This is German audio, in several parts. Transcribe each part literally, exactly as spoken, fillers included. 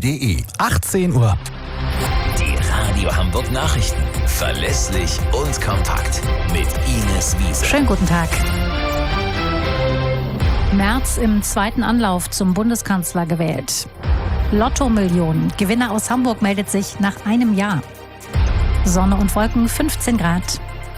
punkt de. achtzehn Uhr. Die Radio Hamburg Nachrichten. Verlässlich und kompakt. Mit Ines Wiese. Schönen guten Tag. Merz im zweiten Anlauf zum Bundeskanzler gewählt. Lotto-Millionen. Gewinner aus Hamburg meldet sich nach einem Jahr. Sonne und Wolken, fünfzehn Grad.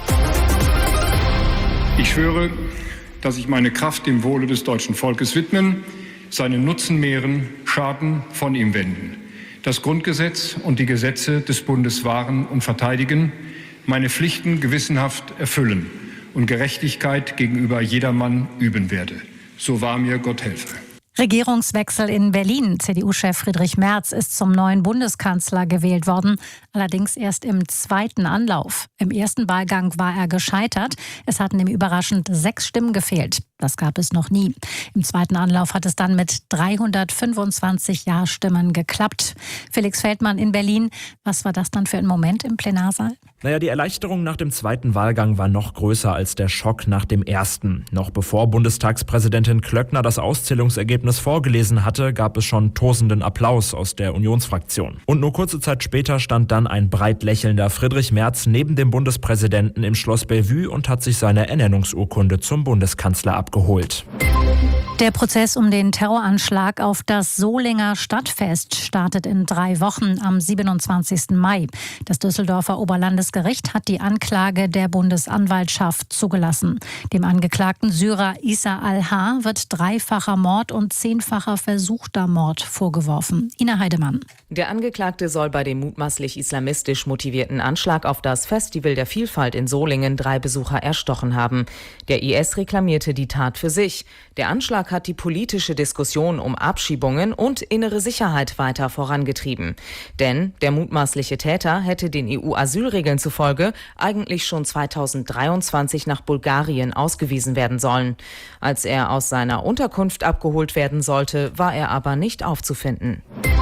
Ich schwöre, dass ich meine Kraft dem Wohle des deutschen Volkes widmen, seinen Nutzen mehren, Schaden von ihm wenden, das Grundgesetz und die Gesetze des Bundes wahren und verteidigen, meine Pflichten gewissenhaft erfüllen und Gerechtigkeit gegenüber jedermann üben werde. So wahr mir Gott helfe. Regierungswechsel in Berlin. C D U-Chef Friedrich Merz ist zum neuen Bundeskanzler gewählt worden, allerdings erst im zweiten Anlauf. Im ersten Wahlgang war er gescheitert. Es hatten ihm überraschend sechs Stimmen gefehlt. Das gab es noch nie. Im zweiten Anlauf hat es dann mit dreihundertfünfundzwanzig Ja-Stimmen geklappt. Felix Feldmann in Berlin. Was war das dann für ein Moment im Plenarsaal? Naja, die Erleichterung nach dem zweiten Wahlgang war noch größer als der Schock nach dem ersten. Noch bevor Bundestagspräsidentin Klöckner das Auszählungsergebnis vorgelesen hatte, gab es schon tosenden Applaus aus der Unionsfraktion. Und nur kurze Zeit später stand dann ein breit lächelnder Friedrich Merz neben dem Bundespräsidenten im Schloss Bellevue und hat sich seine Ernennungsurkunde zum Bundeskanzler abgeholt. Der Prozess um den Terroranschlag auf das Solinger Stadtfest startet in drei Wochen am siebenundzwanzigsten Mai. Das Düsseldorfer Oberlandesgericht hat die Anklage der Bundesanwaltschaft zugelassen. Dem Angeklagten Syrer Issa al-Har wird dreifacher Mord und zehnfacher versuchter Mord vorgeworfen. Ina Heidemann. Der Angeklagte soll bei dem mutmaßlich islamistisch motivierten Anschlag auf das Festival der Vielfalt in Solingen drei Besucher erstochen haben. Der I S reklamierte die Tat für sich. Der Anschlag hat die politische Diskussion um Abschiebungen und innere Sicherheit weiter vorangetrieben. Denn der mutmaßliche Täter hätte den E U-Asylregeln zufolge eigentlich schon zweitausenddreiundzwanzig nach Bulgarien ausgewiesen werden sollen. Als er aus seiner Unterkunft abgeholt werden sollte, war er aber nicht aufzufinden.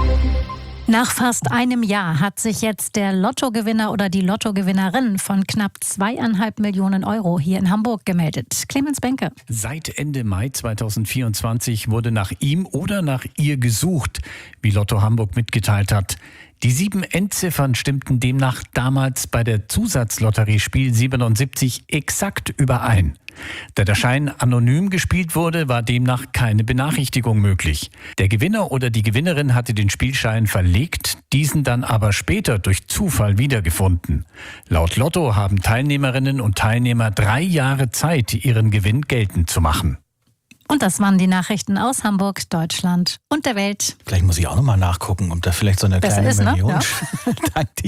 Nach fast einem Jahr hat sich jetzt der Lottogewinner oder die Lottogewinnerin von knapp zweieinhalb Millionen Euro hier in Hamburg gemeldet. Clemens Benke. Seit Ende Mai zweitausendvierundzwanzig wurde nach ihm oder nach ihr gesucht, wie Lotto Hamburg mitgeteilt hat. Die sieben Endziffern stimmten demnach damals bei der Zusatzlotterie Spiel siebenundsiebzig exakt überein. Da der Schein anonym gespielt wurde, war demnach keine Benachrichtigung möglich. Der Gewinner oder die Gewinnerin hatte den Spielschein verlegt, diesen dann aber später durch Zufall wiedergefunden. Laut Lotto haben Teilnehmerinnen und Teilnehmer drei Jahre Zeit, ihren Gewinn geltend zu machen. Und das waren die Nachrichten aus Hamburg, Deutschland und der Welt. Vielleicht muss ich auch noch mal nachgucken, ob da vielleicht so eine Besser kleine ist, ne? Million Ja. Dank dir.